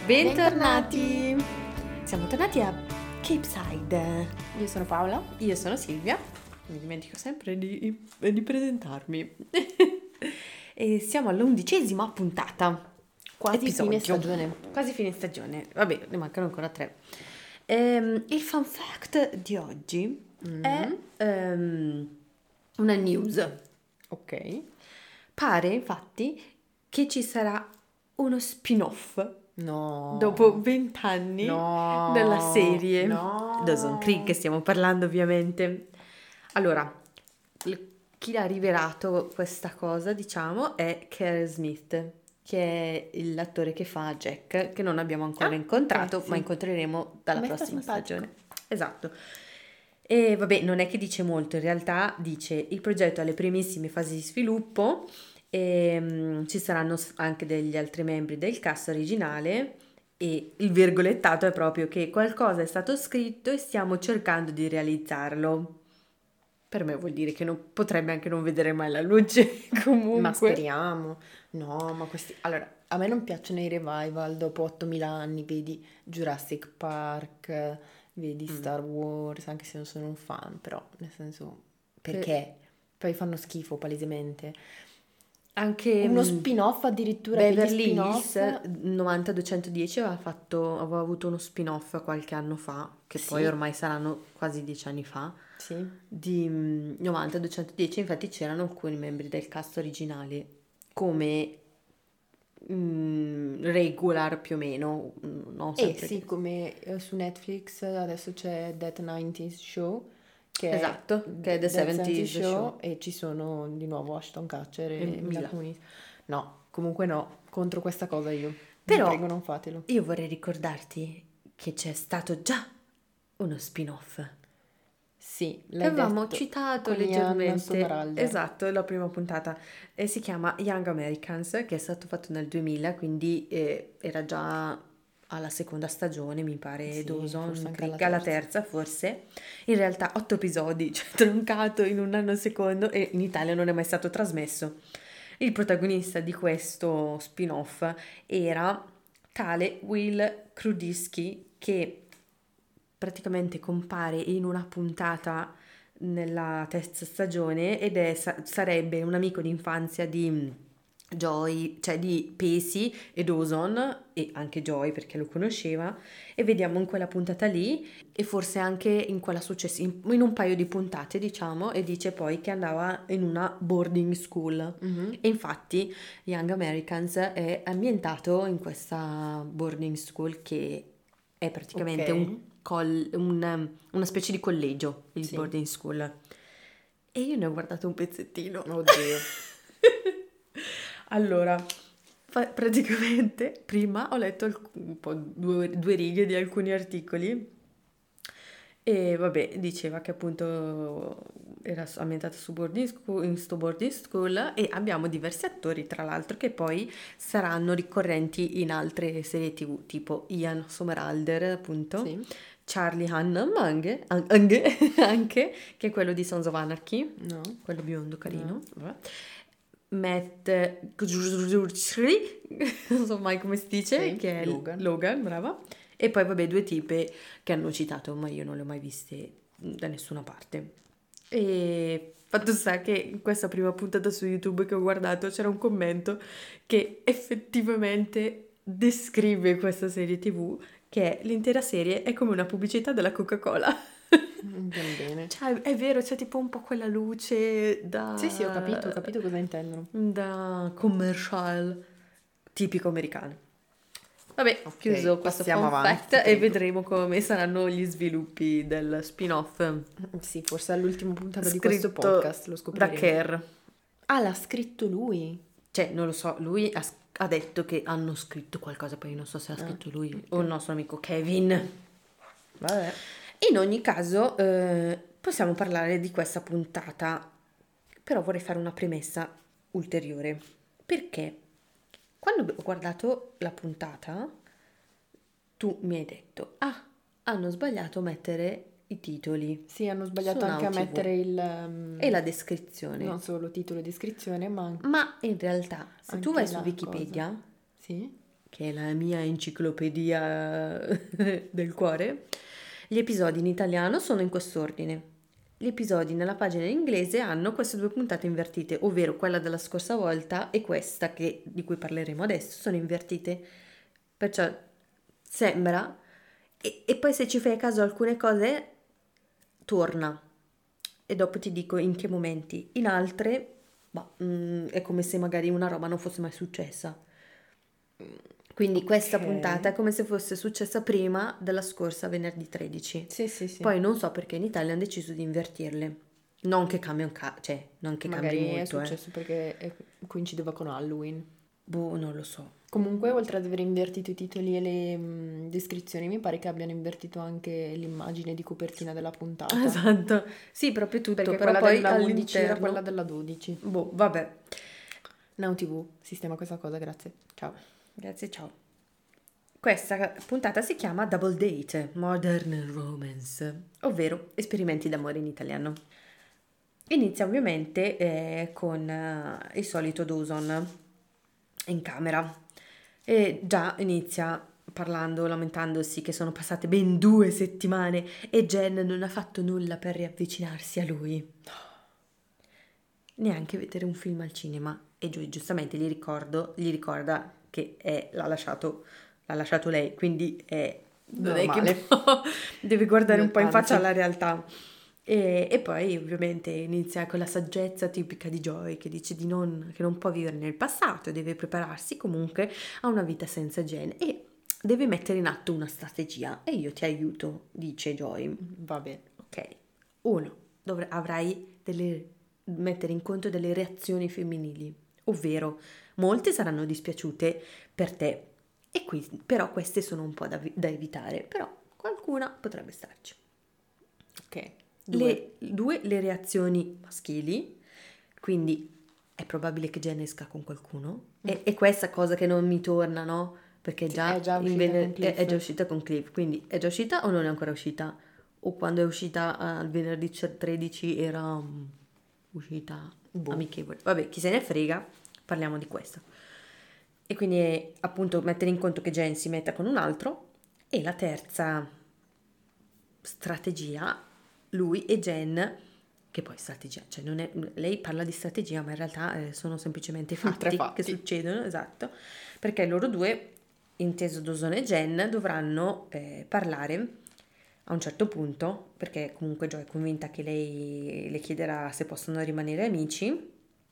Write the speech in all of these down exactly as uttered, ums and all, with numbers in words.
Bentornati! Siamo tornati a Cape Side. Io sono Paola. Io sono Silvia. Mi dimentico sempre di, di presentarmi. E siamo all'undicesima puntata. Quasi Episodio. fine stagione. Quasi fine stagione. Vabbè, ne mancano ancora tre. Ehm, il fun fact di oggi Mm. è ehm, una news. Ok. Pare infatti che ci sarà uno spin-off No. dopo vent'anni No. della serie No. Dawson's Creek, che stiamo parlando ovviamente. Allora, l- chi l'ha rivelato questa cosa, diciamo, è Kerr Smith, che è l'attore che fa Jack, che non abbiamo ancora Ah, incontrato, ok, sì. ma incontreremo dalla A me sta prossima simpatico. stagione. Esatto. E vabbè, non è che dice molto, in realtà dice il progetto è alle primissime fasi di sviluppo e mm, ci saranno s- anche degli altri membri del cast originale e il virgolettato è proprio che qualcosa è stato scritto e stiamo cercando di realizzarlo. Per me vuol dire che non, potrebbe anche non vedere mai la luce comunque. Ma speriamo. No, ma questi... Allora, a me non piacciono i revival dopo ottomila anni, vedi Jurassic Park, vedi Star Wars, anche se non sono un fan, però nel senso, perché? Poi fanno schifo palesemente. Anche Uno mm, spin-off addirittura per gli Beverly spin-off. Hills novanta duecentodieci aveva fatto, aveva avuto uno spin-off qualche anno fa, che Sì. poi ormai saranno quasi dieci anni fa, Sì. di mm, novanta duecentodieci. Infatti c'erano alcuni membri del cast originale come mm, regular più o meno, mm, non Eh sempre. sì, come eh, su Netflix adesso c'è That novanta Show, che Esatto, è che è The That seventies Show. e ci sono di nuovo Ashton Kutcher e E Mila Mila. Kunis. No, comunque no, contro questa cosa io. Però- Vi prego, non fatelo. Io vorrei ricordarti che c'è stato già uno spin-off. Sì, Che l'hai avevamo detto citato con Ian leggermente, Somerhalder. esatto, la prima puntata, e si chiama Young Americans, che è stato fatto nel duemila, quindi eh, era già alla seconda stagione, mi pare, Sì, Dawson forse anche Creek, alla alla terza forse. In realtà otto episodi, cioè troncato in un anno secondo, e in Italia non è mai stato trasmesso. Il protagonista di questo spin-off era tale Will Krudisky, che praticamente compare in una puntata nella terza stagione ed è, sa- sarebbe un amico d'infanzia di mm, Joy, cioè di Pacey e Dawson, e anche Joy perché lo conosceva, e vediamo in quella puntata lì e forse anche in quella successiva, in, in un paio di puntate diciamo, e dice poi che andava in una boarding school. Mhm. E infatti Young Americans è ambientato in questa boarding school che è praticamente Ok. un col- un, una specie di collegio, il Sì. boarding school. E io ne ho guardato un pezzettino. Oddio. Allora, fa- praticamente prima ho letto alc- un po' due, due righe di alcuni articoli e vabbè, diceva che appunto era s- ambientata su boarding school, in sto boarding school, e abbiamo diversi attori tra l'altro che poi saranno ricorrenti in altre serie tv, tipo Ian Somerhalder appunto, Sì. Charlie Hunnam anche, an- anche, anche, che è quello di Sons of Anarchy, No. quello biondo carino, No. vabbè. Matt non so mai come si dice, Sì, che è Logan. Logan, brava. E poi vabbè due tipe che hanno citato, ma io non le ho mai viste da nessuna parte. E fatto sta che in questa prima puntata su YouTube che ho guardato c'era un commento che effettivamente descrive questa serie tv, che è l'intera serie è come una pubblicità della Coca-Cola. Ben bene. Cioè, è vero, c'è tipo un po' quella luce da... Sì, sì, ho capito, ho capito cosa intendono. Da commercial tipico americano. Vabbè, Ok, chiuso questo passiamo fun avanti, fact e prego. vedremo come saranno gli sviluppi del spin-off Sì, forse all'ultima puntata di questo scritto podcast lo da scopriremo. Kerr. Ah, l'ha scritto lui. Cioè, non lo so, lui ha, ha detto che hanno scritto qualcosa, poi non so se ha Ah, scritto lui o il nostro amico Kevin. Vabbè. In ogni caso, eh, possiamo parlare di questa puntata, però vorrei fare una premessa ulteriore. Perché quando ho guardato la puntata, tu mi hai detto, ah, hanno sbagliato a mettere i titoli Sì, hanno sbagliato su anche a Now T V mettere il... um, e la descrizione. non solo titolo e descrizione, ma anche... Ma in realtà, se tu vai Anche su la Wikipedia, Sì? che è la mia enciclopedia del cuore, gli episodi in italiano sono in quest'ordine. Gli episodi nella pagina in inglese hanno queste due puntate invertite, ovvero quella della scorsa volta e questa che, di cui parleremo adesso, sono invertite. Perciò sembra, e, e poi se ci fai caso alcune cose, torna. E dopo ti dico in che momenti. In altre, bah, mm, è come se magari una roba non fosse mai successa. Quindi questa Ok. puntata è come se fosse successa prima della scorsa venerdì tredici. Sì, sì, sì. Poi non so perché in Italia hanno deciso di invertirle. Non che cambia un ca- cioè, non che Magari cambi è molto, eh. successo perché è- coincideva con Halloween. Boh, non lo so. Comunque, oltre ad aver invertito i titoli e le mm, descrizioni, mi pare che abbiano invertito anche l'immagine di copertina della puntata. Esatto. Sì, proprio tutto, Perché però quella poi della undici era all'interno... quella della dodici. Boh, vabbè. Now T V, sistema questa cosa, grazie. Ciao. Grazie, ciao. Questa puntata si chiama Double Date, Modern Romance, ovvero esperimenti d'amore in italiano. Inizia ovviamente eh, con eh, il solito Dawson in camera e già inizia parlando, lamentandosi che sono passate ben due settimane e Jen non ha fatto nulla per riavvicinarsi a lui. Neanche vedere un film al cinema. E Joey giustamente gli, ricordo, gli ricorda che è- l'ha lasciato, l'ha lasciato lei, quindi è, non è che Normale. può- deve guardare un po' in faccia Anzi. alla realtà. E, e poi ovviamente inizia con la saggezza tipica di Joy che dice di non, che non può vivere nel passato, deve prepararsi comunque a una vita senza Jen e deve mettere in atto una strategia. E io ti aiuto, dice Joy. Va bene. Ok, uno, dovrai, avrai delle, mettere in conto delle reazioni femminili, ovvero molte saranno dispiaciute per te, e qui, però queste sono un po' da, da evitare, però qualcuna potrebbe starci. Ok. Due. Le, due, le reazioni maschili, quindi è probabile che Jen esca con qualcuno, e, e questa cosa che non mi torna, no? Perché Sì, già, è già in uscita vener- con Cliff. è, è già uscita con Cliff, quindi è già uscita o non è ancora uscita? O quando è uscita eh, il venerdì tredici era mm, uscita Boh. amichevole. Vabbè, chi se ne frega, parliamo di questo. E quindi è, appunto mettere in conto che Jen si metta con un altro. E la terza strategia, lui e Jen, che poi strategia, cioè non è, lei parla di strategia, ma in realtà eh, sono semplicemente fatti, Tre fatti. che succedono, esatto, perché loro due, inteso Dawson e Jen, dovranno eh, parlare a un certo punto, perché comunque Joy è convinta che lei le chiederà se possono rimanere amici,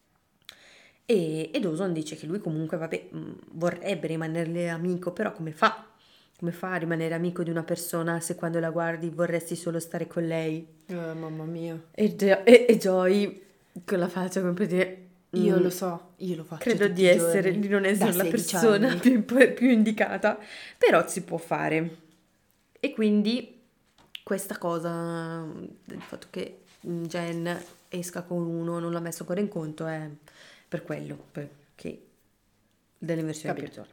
e, e Dawson dice che lui comunque, vabbè, mh, vorrebbe rimanerle amico, però come fa? Come fa a rimanere amico di una persona se quando la guardi vorresti solo stare con lei? Eh, mamma mia. E, Gio- e- e Joy con la faccia come per dire... Io "Mm, lo so, io lo faccio credo tutti di i essere, giorni, di non essere da la sedici persona anni. più, più indicata, però si può fare. E quindi questa cosa del fatto che Jen esca con uno non l'ha messo ancora in conto è per quello, perché dell'inversione Capito. peggiore.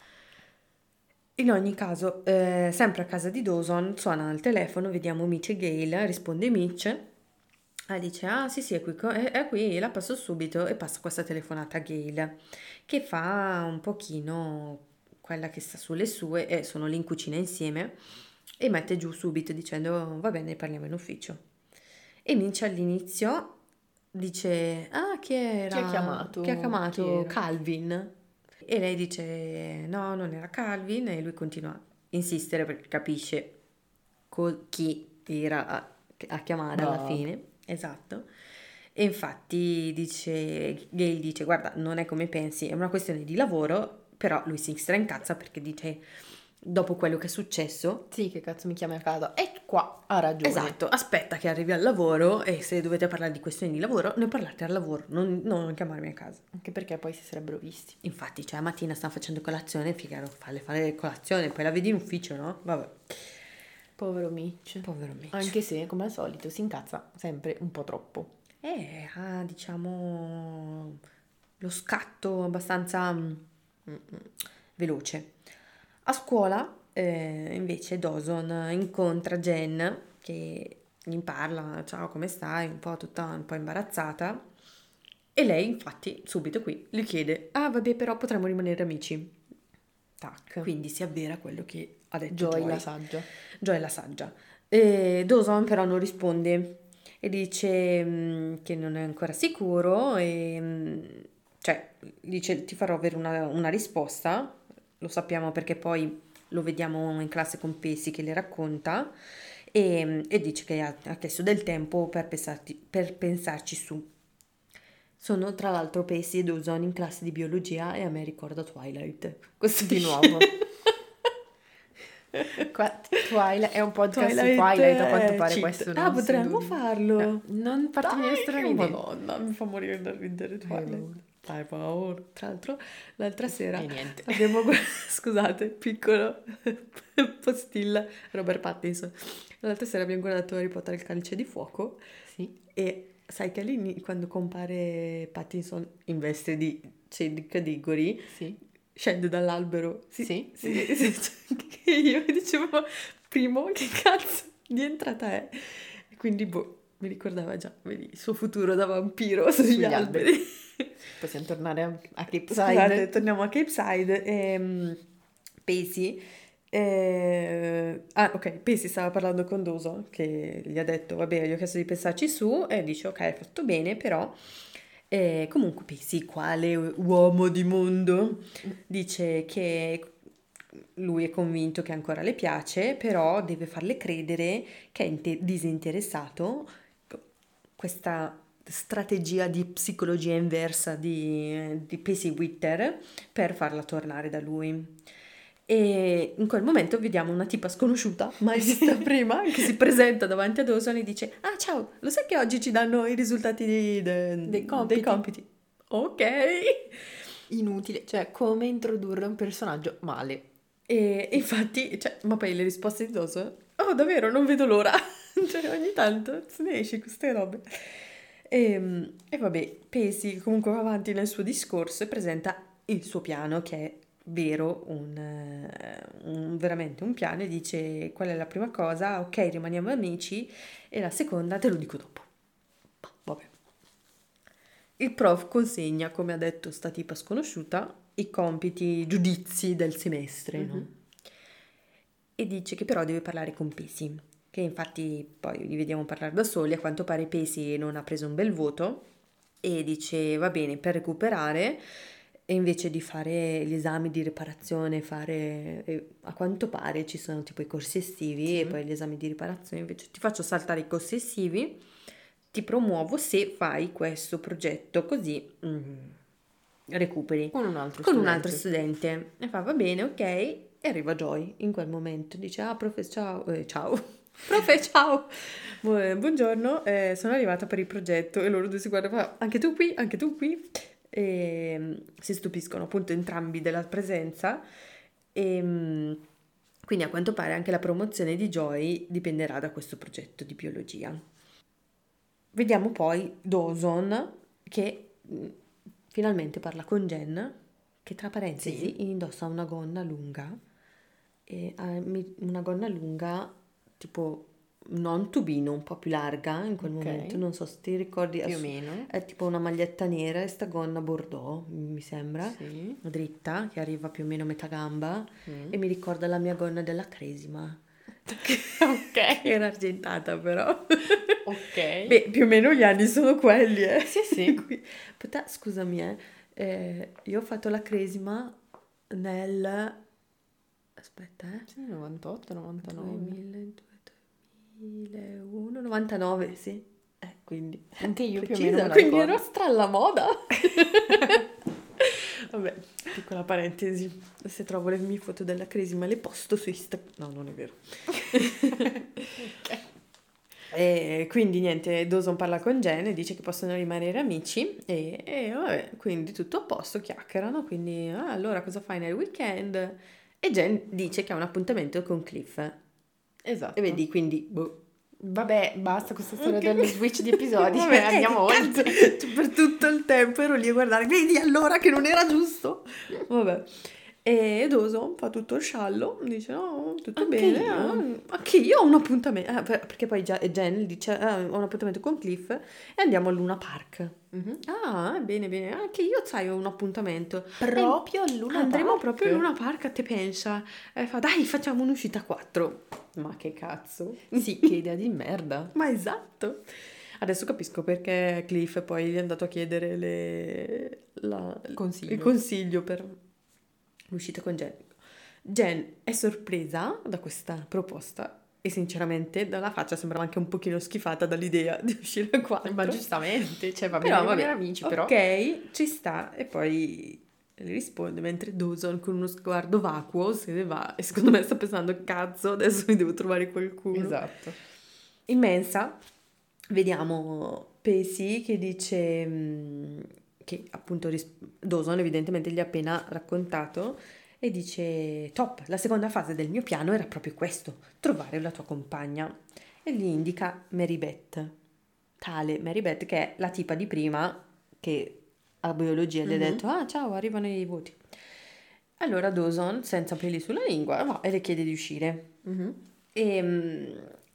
In ogni caso, eh, sempre a casa di Dawson, suona al telefono, vediamo Mitch e Gail, risponde Mitch, e dice, ah sì sì, è qui, co- è, è qui, la passo subito, e passa questa telefonata a Gail, che fa un pochino quella che sta sulle sue, e sono lì in cucina insieme, e mette giù subito dicendo, va bene, parliamo in ufficio. E Mitch all'inizio dice, ah chi era? Chi ha chiamato? Chi ha chiamato? Chi era? Calvin. E lei dice no, non era Calvin, e lui continua a insistere perché capisce co- chi era a, a chiamare alla Bob. fine. Esatto. E infatti dice, Gail dice guarda, non è come pensi, è una questione di lavoro, però lui si straincazza perché dice dopo quello che è successo, Sì, che cazzo mi chiami a casa? E qua ha ragione. esatto, aspetta che arrivi al lavoro e se dovete parlare di questioni di lavoro, ne parlate al lavoro, non, non chiamarmi a casa. Anche perché poi si sarebbero visti. Infatti, cioè, la mattina stanno facendo colazione, figaro, falle fare colazione, poi la vedi in ufficio, no? Vabbè. Povero Mitch. Povero Mitch. Anche se, come al solito, si incazza sempre un po' troppo. Eh, ha, diciamo, lo scatto abbastanza mm, mm, veloce. A scuola, eh, invece, Dawson incontra Jen, che gli parla, ciao, come stai? Un po' tutta un po' imbarazzata. E lei, infatti, subito qui, gli chiede, ah, vabbè, però potremmo rimanere amici. Tac. Quindi si avvera quello che ha detto Joy Joy. la saggia. Joy la saggia. E Dawson però non risponde e dice mh, che non è ancora sicuro e mh, cioè dice ti farò avere una, una risposta, lo sappiamo perché poi lo vediamo in classe con Pacey che le racconta e, e dice che ha, ha chiesto del tempo per, pensarti- per pensarci su. Sono tra l'altro Pacey e Dawson in classe di biologia e a me ricorda Twilight. Questo Di nuovo. Qua, Twilight è un podcast su Twilight, a quanto pare cheat. questo Ah, non potremmo si- farlo. No, non farti venire Dai, strane che idee. Madonna, mi fa morire da ridere Twilight. Dai, per favore. Tra l'altro, l'altra sera E niente. abbiamo gu- scusate, piccolo postilla Robert Pattinson. L'altra sera abbiamo guardato Harry Potter e il calice di fuoco Sì. e sai che lì quando compare Pattinson in veste di Cedric Diggory Sì. scende dall'albero. Sì, Sì. sì, sì, cioè, che io dicevo, primo, che cazzo di entrata è? E quindi, boh, mi ricordava già, vedi, il suo futuro da vampiro sugli, Sugli alberi. alberi. Possiamo tornare a, a Cape Scusate, Side. torniamo a Cape Side. Ehm, Pacey, eh, ah, ok, Pacey stava parlando con Dawson, che gli ha detto, vabbè, gli ho chiesto di pensarci su, e dice, ok, hai fatto bene, però... Eh, comunque Pacey, quale uomo di mondo, dice che lui è convinto che ancora le piace, però deve farle credere che è inte- disinteressato. Questa strategia di psicologia inversa di, di Pacey Witter per farla tornare da lui. E in quel momento vediamo una tipa sconosciuta, mai vista prima, che si presenta davanti a Dawson e dice: ah, ciao, lo sai che oggi ci danno i risultati di- de- Dei compiti." dei compiti? Ok. Inutile. Cioè, come introdurre un personaggio male. E infatti, cioè, ma poi le risposte di Dawson, oh, davvero, non vedo l'ora. Cioè, ogni tanto se ne esce queste robe. E, e vabbè, Pacey comunque va avanti nel suo discorso e presenta il suo piano, che è vero, un, eh, un- veramente un piano, e dice qual è la prima cosa, ok, rimaniamo amici, e la seconda te lo dico dopo. Bah, vabbè. Il prof consegna, come ha detto sta tipa sconosciuta, i compiti, i giudizi del semestre, no? Mhm. E dice che però deve parlare con Pacey, che infatti poi li vediamo parlare da soli, a quanto pare Pacey non ha preso un bel voto e dice va bene, per recuperare, e invece di fare gli esami di riparazione, fare, e a quanto pare ci sono tipo i corsi estivi Sì. e poi gli esami di riparazione, invece ti faccio saltare i corsi estivi, ti promuovo se fai questo progetto, così mm, recuperi Con un altro con un studente. altro studente. E fa, va bene, ok. E arriva Joy in quel momento. Dice, ah, profe, ciao. Eh, ciao. Profe, ciao. Bu- eh, buongiorno, eh, sono arrivata per il progetto. E loro due si guardano, fa, anche tu qui, anche tu qui. E mm, si stupiscono appunto entrambi della presenza. E mm, quindi a quanto pare anche la promozione di Joy dipenderà da questo progetto di biologia. Vediamo poi Dawson che mh, finalmente parla con Jen, che tra parentesi indossa una gonna lunga, e, ha mi- una gonna lunga tipo non tubino, un po' più larga in quel Ok. momento, non so se ti ricordi, Più o ass- meno. è tipo una maglietta nera e sta gonna bordeaux, mi sembra, Sì. dritta, che arriva più o meno a metà gamba, Mm. e mi ricorda la mia gonna della Cresima, Ok. che era argentata però. Ok. Beh, più o meno gli anni sono quelli, eh. Sì, sì. Qui- Potè- scusami, eh, eh, io ho fatto la cresima nel... Aspetta, eh. Sì, novantotto, novantanove. duemila, duemilauno, novantanove, sì. Eh, quindi... Anche io più o Precisa, meno me la quindi ricordo. ero stra alla moda. Vabbè, piccola parentesi. Se trovo le mie foto della cresima le posto su Instagram. No, non è vero. Ok. E quindi niente, Dawson parla con Jen e dice che possono rimanere amici e, e vabbè, quindi tutto a posto, chiacchierano, quindi ah, allora cosa fai nel weekend? E Jen dice che ha un appuntamento con Cliff. Esatto. E vedi, quindi boh. Vabbè, basta questa storia Ok. dello switch di episodi. Vabbè, Andiamo eh, che oltre. cazzo, per tutto il tempo ero lì a guardare, vedi allora che non era giusto? Vabbè. E Dawson fa tutto il sciallo, dice no, tutto Anche bene, io? ah, anche io ho un appuntamento, ah, per- perché poi già Jen dice ah, ho un appuntamento con Cliff e andiamo al Luna Park. Mhm. Ah, bene, bene, anche io sai ho un appuntamento. E Proprio al Luna andremo Park? proprio al Luna Park, a te pensa? E fa dai, facciamo un'uscita a quattro. Ma che cazzo? Sì, che idea di merda. Ma esatto. Adesso capisco perché Cliff poi gli è andato a chiedere le- la- il Consiglio. consiglio per l'uscita con Jen. Jen è sorpresa da questa proposta e sinceramente dalla faccia sembrava anche un pochino schifata dall'idea di uscire a quattro. Ma giustamente, cioè va bene Però rimanere vabbè, amici, però. ok, ci sta. E poi le risponde mentre Dawson con uno sguardo vacuo se ne va e secondo me sta pensando cazzo, adesso mi devo trovare qualcuno. Esatto. In mensa vediamo Pacey che dice mm, che appunto ris- Dawson evidentemente gli ha appena raccontato e dice top, la seconda fase del mio piano era proprio questo, trovare la tua compagna e gli indica Mary Beth, tale Mary Beth che è la tipa di prima che a biologia gli ha Mhm. detto ah ciao arrivano i voti. Allora Dawson senza peli sulla lingua va e le chiede di uscire. Mhm. E mm,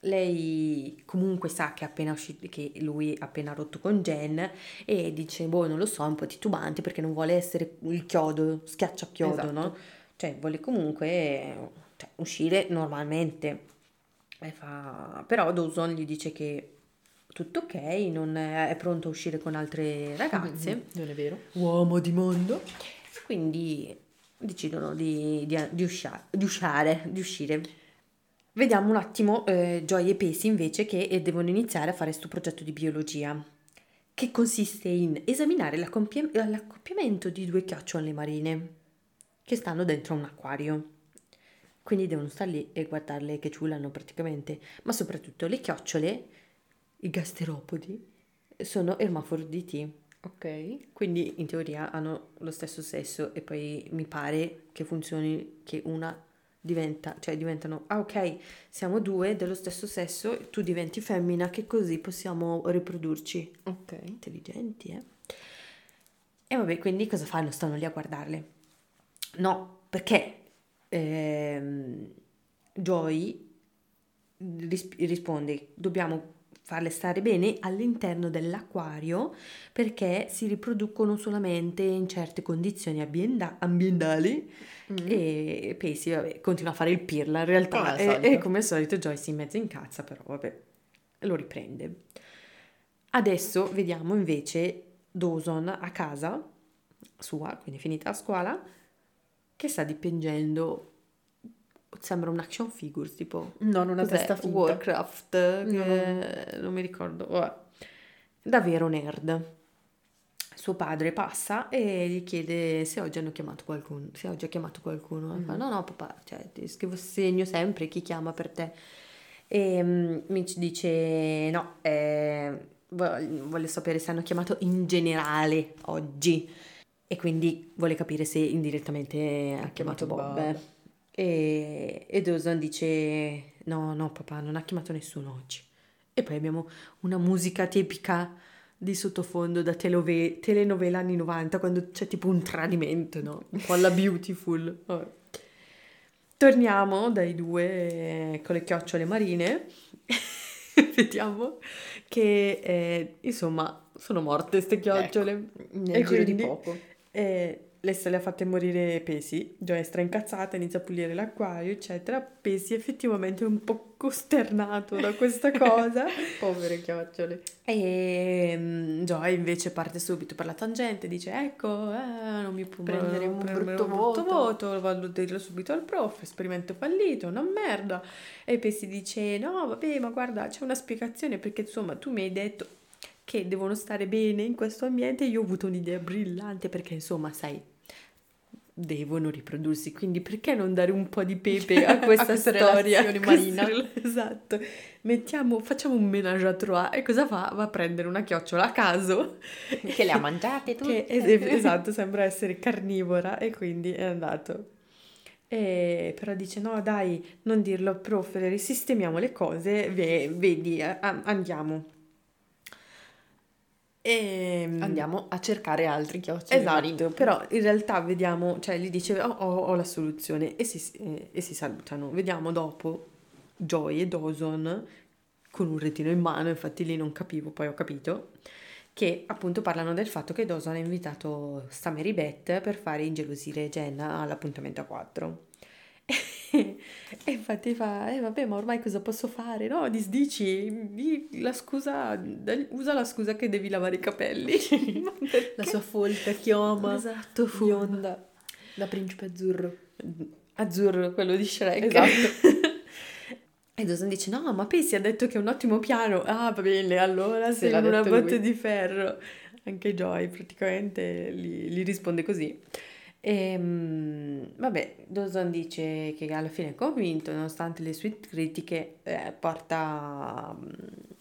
lei comunque sa che, è appena uscito, che lui ha appena rotto con Jen e dice, boh, non lo so, è un po' titubante perché non vuole essere il chiodo, schiacciachiodo, no? Esatto. Cioè, vuole comunque cioè, uscire normalmente. E fa... Però Dawson gli dice che tutto ok, non è, è pronto a uscire con altre ragazze. Non è vero? Uomo di mondo. Quindi decidono di, di, di uscia- di usciare, di uscire. Vediamo un attimo eh, Joy e Pacey invece che eh, devono iniziare a fare questo progetto di biologia, che consiste in esaminare l'accompie- l'accoppiamento di due chiocciole marine che stanno dentro un acquario. Quindi devono stare lì e guardarle che ciulano praticamente, ma soprattutto le chiocciole, i gasteropodi, sono ermafroditi. Ok. Quindi in teoria hanno lo stesso sesso e poi mi pare che funzioni che una diventa, cioè diventano, ah ok, siamo due dello stesso sesso, tu diventi femmina che così possiamo riprodurci. Ok. Intelligenti, eh? E vabbè, quindi cosa fanno? Stanno lì a guardarle. No, perché ehm, Joy ris- risponde, dobbiamo farle stare bene all'interno dell'acquario perché si riproducono solamente in certe condizioni ambienda- ambientali Mm. e Pacey vabbè, continua a fare il pirla in realtà Come al e, solito. e come al solito Joy si mezza incazza però vabbè lo riprende. Adesso vediamo invece Dawson a casa sua, quindi finita la scuola, che sta dipingendo, sembra un action figures, tipo, Non una cos'è? testa finta. Warcraft, No, che non mi ricordo, vabbè. Davvero nerd. Suo padre passa e gli chiede se oggi hanno chiamato qualcuno, se oggi ha chiamato qualcuno. E fa, no, no, papà, cioè, ti scrivo segno sempre chi chiama per te. E mm, Mitch dice, no, eh, vo- voglio sapere se hanno chiamato in generale oggi. E quindi vuole capire se indirettamente ha chiamato chiamato Bob. Bob. E, e Dawson dice, no, no, papà, non ha chiamato nessuno oggi. E poi abbiamo una musica tipica di sottofondo da telove- telenovela anni novanta, quando c'è tipo un tradimento, no? Un po' alla Beautiful. Vabbè. Torniamo dai due eh, con le chiocciole marine. Vediamo che, eh, insomma, sono morte queste chiocciole. Nel E giro di quindi poco. eh, lei se le ha fatte morire Pesi. Joy è straincazzata, inizia a pulire l'acquario, eccetera. Pesi effettivamente è un po' costernato da questa cosa. Povere chiocciole. E mm, Joy invece parte subito per la tangente, dice ecco, eh, non mi può Prenderemo un prenderemo brutto un brutto voto." voto, vado a dirlo subito al prof, esperimento fallito, una merda. E poi si dice no, vabbè, ma guarda, c'è una spiegazione perché insomma tu mi hai detto che devono stare bene in questo ambiente, io ho avuto un'idea brillante perché insomma, sai, devono riprodursi, quindi perché non dare un po' di pepe a questa questa storia? relazione A questa marina. rela- Esatto. Mettiamo, facciamo un ménage à trois e cosa fa? Va a prendere una chiocciola a caso Che le ha mangiate che tutte. es- esatto, sembra essere carnivora e quindi è andato. E, però dice no dai, non dirlo prof, risistemiamo le cose, ve- vedi, a- a- andiamo. E andiamo a cercare altri chioccioli esatto, marini. però in realtà vediamo, cioè gli dice "Oh, ho, ho la soluzione e si, eh, e si salutano. Vediamo dopo Joy e Dawson con un retino in mano, infatti lì non capivo, poi ho capito, che appunto parlano del fatto che Dawson ha invitato sta Mary Beth per fare ingelosire Jenna all'appuntamento a quattro. E infatti fa, eh vabbè, ma ormai cosa posso fare? No, disdici, di- la scusa, dai- usa la scusa che devi lavare i capelli. Ma La perché? sua folta chioma Esatto, furba. bionda da principe azzurro. Azzurro, quello di Shrek. Esatto. E Dawson dice, no, ma Pacey ha detto che è un ottimo piano. Ah, va bene, allora Se sei l'ha in una detto botte lui. di ferro. Anche Joy praticamente gli, gli risponde così. E, mm, vabbè, Dawson dice che alla fine è convinto, nonostante le sue critiche, eh, porta... mm,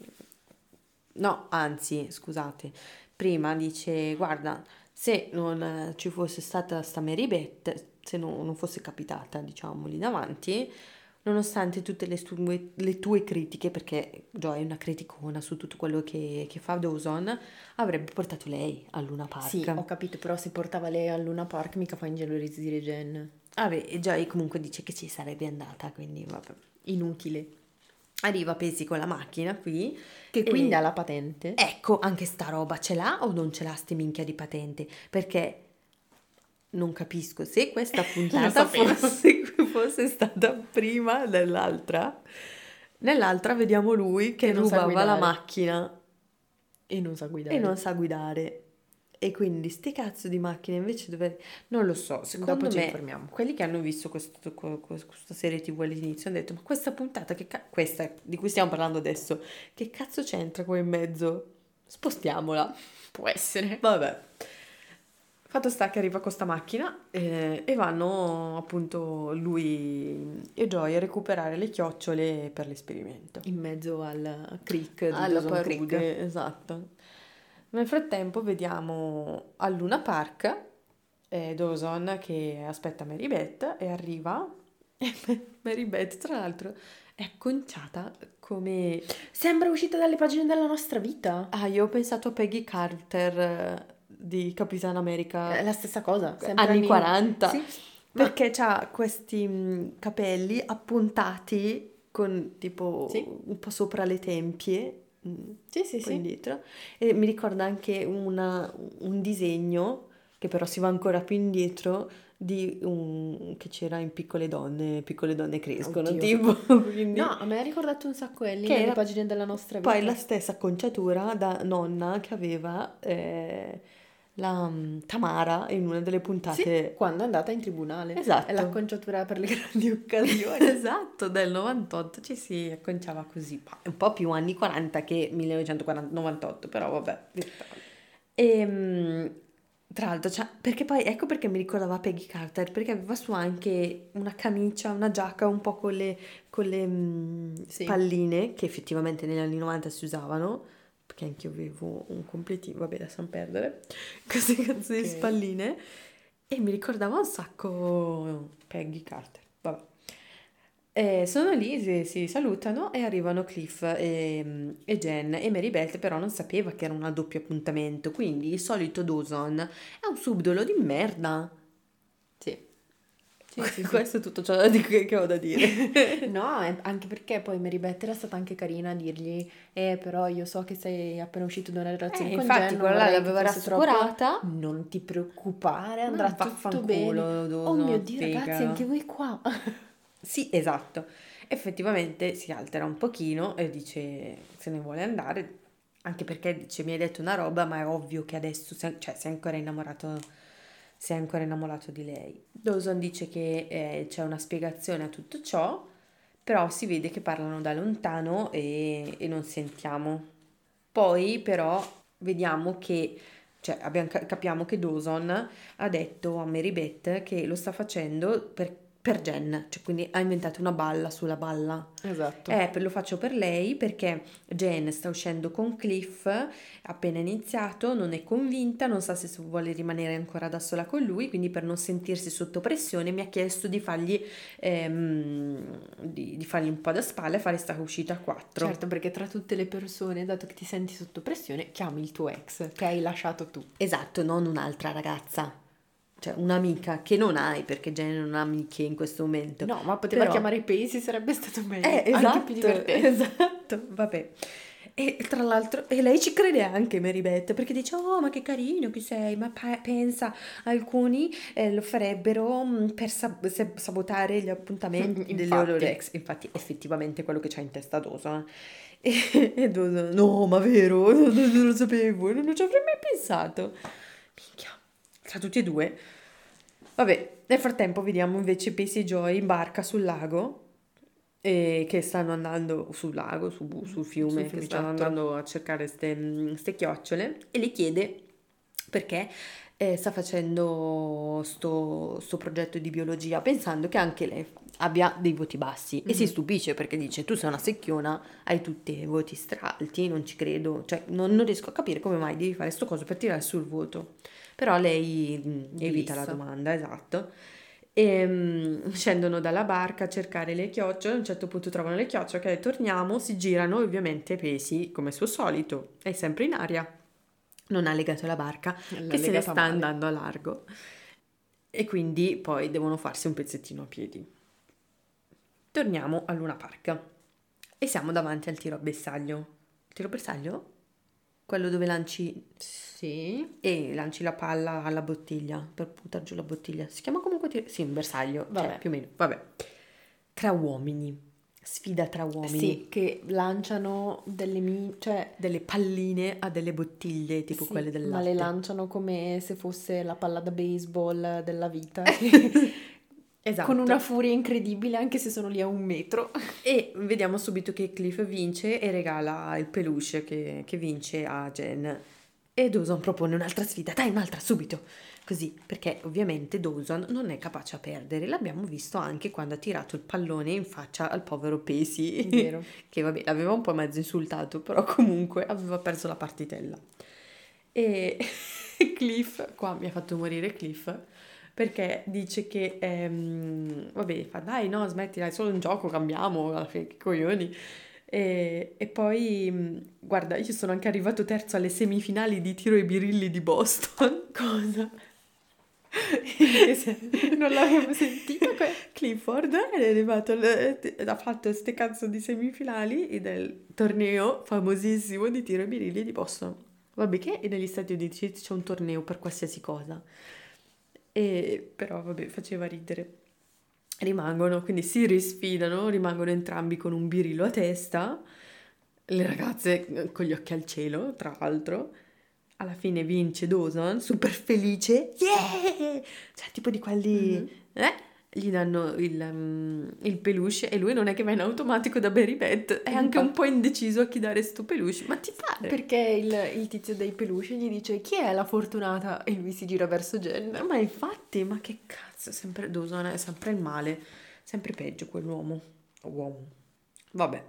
No, anzi, scusate, prima dice, guarda, se non eh, ci fosse stata sta Mary Beth, se no- non fosse capitata, diciamo, lì davanti, nonostante tutte le, stue- le tue critiche, perché Joy è una criticona su tutto quello che, che fa Dawson, avrebbe portato lei a Luna Sì, Park. ho capito, però se portava lei al Luna Park mica fa ingelosire Jen. Vabbè, e Joy comunque dice che ci sarebbe andata, quindi vabbè. Inutile. Arriva Pesi con la macchina qui Che quindi ha e la patente. ecco, anche sta roba ce l'ha o non ce l'ha sti minchia di patente? Perché non capisco se questa Lo puntata sapevo. fosse, fosse stata prima dell'altra. Nell'altra vediamo lui che, Che non sa rubava la guidare. macchina E non sa e guidare. non sa guidare. E quindi sti cazzo di macchine invece dove... Non lo so, secondo Dopo ci me informiamo. quelli che hanno visto questo- que- que- questa serie tivù all'inizio hanno detto ma questa puntata, che ca- questa di cui stiamo parlando adesso, che cazzo c'entra qua in mezzo? Spostiamola. Può essere. Vabbè. Fatto sta che arriva con sta macchina eh, e vanno appunto lui e Joy a recuperare le chiocciole per l'esperimento. In mezzo al creek di Alla Dawson Creek. parude, esatto. Nel frattempo vediamo al Luna Park eh, Dawson che aspetta Mary Beth e arriva e Mary Beth tra l'altro è acconciata come... Sembra uscita dalle pagine della nostra vita. Ah, io ho pensato a Peggy Carter eh, di Capitan America È la stessa cosa. Sempre anni quaranta, Sì. Ma perché ha questi mm, capelli appuntati con tipo Sì. un po' sopra le tempie, mm, sì, sì, un po' sì. indietro, e mi ricorda anche una- un disegno che però si va ancora più indietro di un che c'era in Piccole donne, Piccole donne crescono, Oddio. tipo, quindi No, a me ha ricordato un sacco Ellie che nelle era pagine della nostra vita. poi la stessa acconciatura da nonna che aveva eh, la mm, Tamara in una delle Sì, puntate. quando è andata in tribunale. Esatto. È l'acconciatura per le grandi occasioni. Esatto, del novantotto ci si acconciava così, ma è un po' più anni quaranta che millenovecentonovantotto, però vabbè. E, mm, tra l'altro, cioè, perché poi ecco perché mi ricordava Peggy Carter, perché aveva su anche una camicia, una giacca un po' con le, con le mm, Sì. spalline che effettivamente negli anni novanta si usavano, perché anche io avevo un completino, vabbè, lasciamo perdere, queste cazzo di Ok. spalline, e mi ricordava un sacco Peggy Carter, vabbè. E sono lì, si, si salutano e arrivano Cliff e, e Jen e Mary Beth però non sapeva che era un doppio appuntamento, quindi il solito Dawson è un subdolo di merda. Sì. Sì, sì, sì. Questo è tutto ciò di cui- che ho da dire. No, è- anche perché poi Mary Beth era stata anche carina a dirgli eh, però io so che sei appena uscito da una relazione Eh, con infatti, Jen, non quella là vorrei che l'aveva fosse troppo... rassicurata. Non ti preoccupare, Ma andrà tutto vaffanculo, bene. Oh Dawson, mio Dio, figa. ragazzi, anche voi qua. Sì, esatto. Effettivamente si altera un pochino e dice se ne vuole andare, anche perché dice mi hai detto una roba, ma è ovvio che adesso sei, cioè, sei ancora innamorato, sei ancora innamorato di lei. Dawson dice che eh, c'è una spiegazione a tutto ciò, però si vede che parlano da lontano e, e non sentiamo. Poi però vediamo che, cioè abbiamo- capiamo che Dawson ha detto a Mary Beth che lo sta facendo per, per Jen, cioè quindi ha inventato una balla sulla balla. Esatto. Eh, per- lo faccio per lei perché Jen sta uscendo con Cliff, appena iniziato, non è convinta, non sa se vuole rimanere ancora da sola con lui, quindi per non sentirsi sotto pressione mi ha chiesto di fargli, ehm, di, di fargli un po' da spalle e fare sta uscita a quattro. Certo, perché tra tutte le persone, dato che ti senti sotto pressione, chiami il tuo ex che hai lasciato tu. Esatto, non un'altra ragazza. Cioè un'amica che non hai perché Jen non ha amiche in questo momento. No, ma poteva Però- chiamare Paisy, sarebbe stato meglio. Eh, anche esatto, più divertente. esatto, vabbè. E tra l'altro, e lei ci crede anche Mary Beth, perché dice, oh, ma che carino che sei, ma pa- pensa, alcuni eh, lo farebbero mm, per sab- se- sabotare gli appuntamenti delle Infatti. loro ex. Infatti, effettivamente è quello che c'ha in testa Dawson. E, e Dawson, no, ma vero, non, non lo sapevo, non ci avrei mai pensato. Minchia, tra tutti e due. Vabbè, nel frattempo vediamo invece Pacey e Joy in barca sul lago, e che stanno andando sul lago, su- sul fiume, Sul che stanno fiumiciattolo. andando a cercare queste chiocciole e le chiede perché eh, sta facendo sto, sto progetto di biologia pensando che anche lei abbia dei voti bassi e si Mhm. stupisce perché dice tu sei una secchiona, hai tutti voti stralti, non ci credo, cioè non, non riesco a capire come mai devi fare sto coso per tirare sul voto. Però lei mh, evita la Glissa. domanda, esatto. E mh, scendono dalla barca a cercare le chiocciole. A un certo punto trovano le chiocciole, ok, torniamo, si girano, ovviamente Pesi, come suo solito, è sempre in aria, non ha legato la barca, L'ha che se ne legata sta male. andando a largo. E quindi poi devono farsi un pezzettino a piedi. Torniamo a Luna Park e siamo davanti al tiro a bersaglio. Tiro a bersaglio? Quello dove lanci Sì. e lanci la palla alla bottiglia per buttare giù la bottiglia. Si chiama comunque tiro... Sì, un bersaglio, cioè, Vabbè. più o meno. Vabbè. Tra uomini. Sfida tra uomini. Sì, che lanciano delle mi... cioè... Delle palline a delle bottiglie, tipo sì, quelle del ma latte. le lanciano come se fosse la palla da baseball della vita. Esatto. Con una furia incredibile, anche se sono lì a un metro. E vediamo subito che Cliff vince e regala il peluche che, che vince a Jen. E Dawson propone un'altra sfida, dai un'altra subito, così, perché ovviamente Dawson non è capace a perdere, l'abbiamo visto anche quando ha tirato il pallone in faccia al povero Pacey, Vero. che vabbè l'aveva un po' mezzo insultato, però comunque aveva perso la partitella. E Cliff, qua mi ha fatto morire Cliff, perché dice che, ehm, vabbè, fa dai no, smetti, dai, è solo un gioco, cambiamo, alla fine, che coglioni. E, e poi, mh, guarda, io sono anche arrivato terzo alle semifinali di tiro ai birilli di Boston. Cosa? Non l'avevo sentita. que- Clifford è arrivato, al- ha fatto ste cazzo di semifinali del torneo famosissimo di tiro ai birilli di Boston. Vabbè, che negli Stati Uniti c'è un torneo per qualsiasi cosa. E però, vabbè, faceva ridere. Rimangono, quindi si risfidano, rimangono entrambi con un birillo a testa, le ragazze eh, con gli occhi al cielo, tra l'altro. Alla fine vince Dawson, super felice, yeah! Cioè, tipo di quelli, Mhm. eh? Gli danno il, um, il peluche e lui non è che va in automatico da Mary Beth, è anche un Infatti. po' indeciso a chi dare sto peluche, ma ti pare? Perché il, il tizio dei peluche gli dice chi è la fortunata e lui si gira verso Jen. Ma infatti, ma che cazzo, è sempre Dawson, è sempre il male, sempre peggio quell'uomo. Uomo. Vabbè.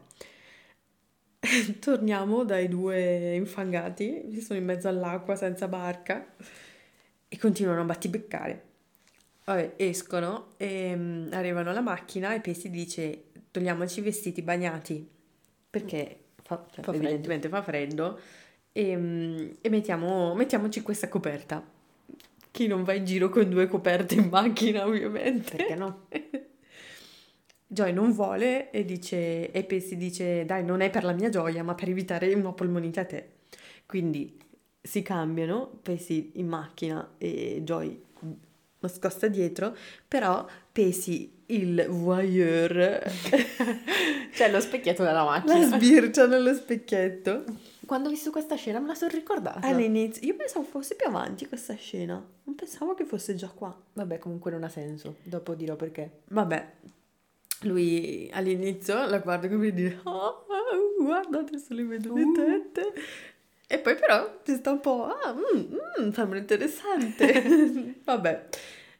Torniamo dai due infangati, che sono in mezzo all'acqua senza barca e continuano a battibeccare. Vabbè, escono e mm, arrivano alla macchina e Pacey dice togliamoci i vestiti bagnati perché fa, cioè, Fa freddo. evidentemente fa freddo e, mm, e mettiamo, mettiamoci questa coperta. Chi non va in giro con due coperte in macchina, ovviamente. Perché no? Joy non vuole e dice, e Pacey dice, dai, non è per la mia gioia, ma per evitare una polmonite a te. Quindi si cambiano, Pacey in macchina e Joy nascosta dietro, però Pacey, il voyeur, C'è lo specchietto della la macchina. sbircia nello specchietto. Quando ho visto questa scena me la sono ricordata. All'inizio, io pensavo fosse più avanti questa scena, non pensavo che fosse già qua. Vabbè, comunque non ha senso. Dopo dirò perché. Vabbè, lui all'inizio la guarda come dire, oh, guarda, adesso le vedo le Uh. tette. E poi però ci sta un po', ah, mm, mm, sembra interessante. Vabbè,